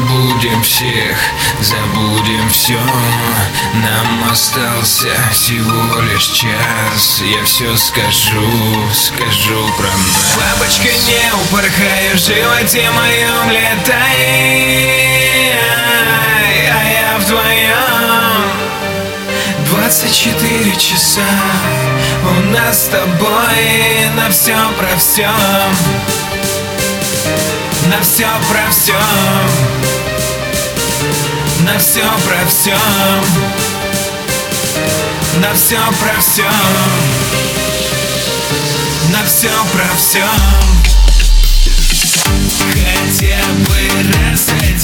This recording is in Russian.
Забудем всех, забудем все. Нам остался всего лишь час. Я все скажу про нас. Бабочка, не упорхай, в животе моем летай, а я вдвоем. 24 часа у нас с тобой на все про все. На все про все. На все про все. На все про все. На все про все. Хотя бы раз